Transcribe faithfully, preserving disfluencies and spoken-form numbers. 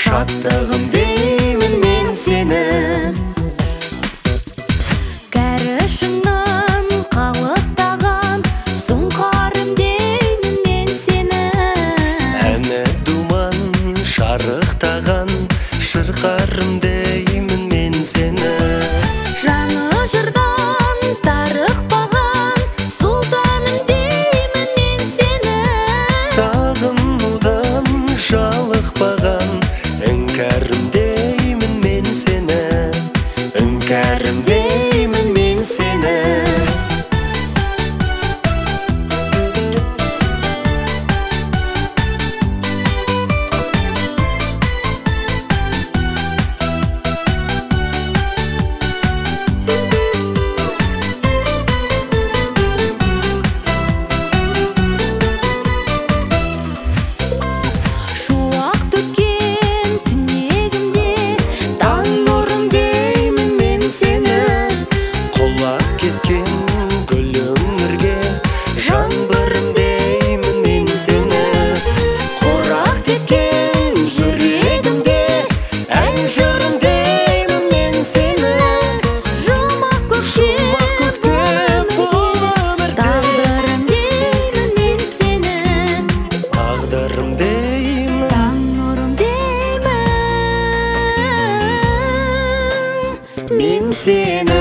шаттығым деймін мен сені. Кәрішіңнен қалықтаған сұңқарым деймін мен сені. Әні думан шарықтаған шырқарым деймін мен сені. Жаңы жырдан тарықпаған сұлтаным деймін мен сені. Сағынудан жалықпаған іңкәрім деймін мен сені. Іңкәрім деймін мен сені. Шуақ төккен түнегімде таң нұрым деймін мен сені. Құлап кеткен гүл өмірге жаңбырым деймін мен сені. Құрақ кеткен жүрегімде ән жырым деймін мен сені. Жұмақ көкше бұл өмірде тағдырым деймін мен сені. тағдырым деймін. Таң нұрым деймін Мен сені.